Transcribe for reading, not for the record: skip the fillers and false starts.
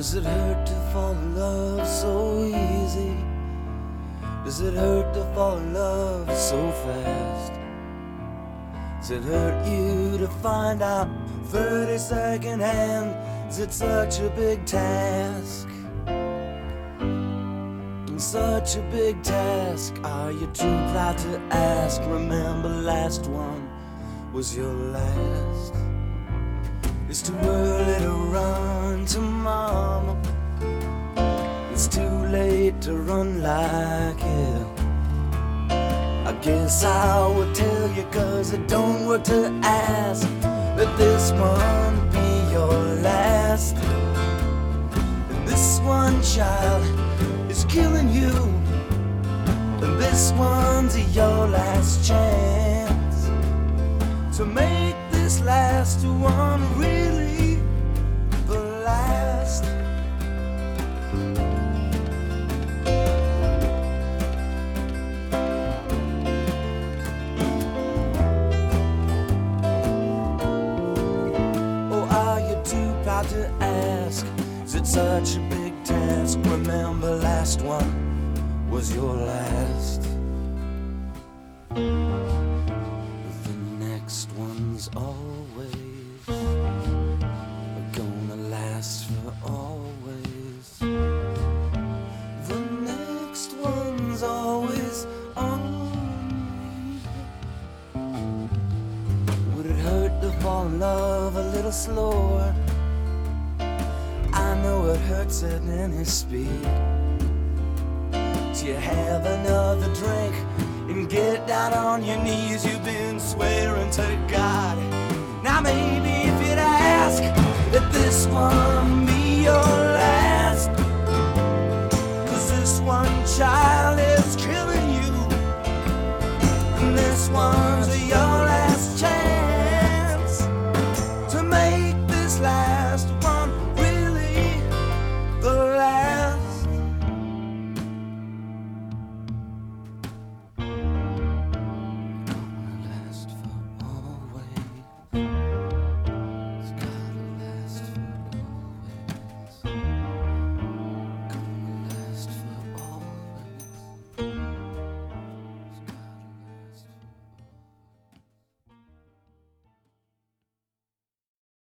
Does it hurt to fall in love so easy? Does it hurt to fall in love so fast? Does it hurt you to find out 30-second hand? Is it such a big task? Such a big task. Are you too proud to ask? Remember, last one was your last. It's too early to run to mama. It's too late to run like hell. I guess I would tell you, 'cause it don't work to ask. Let this one be your last. And this one, child, is killing you. And this one's your last chance to make this last one really the last. Oh, are you too proud to ask? Is it such a big task? Remember, last one was your last. The next one's always gonna last for always. The next one's always on me. Would it hurt to fall in love a little slower? I know it hurts at any speed. So you have another drink and get down on your knees. You've been swearing to God. Now maybe if you'd ask, let this one be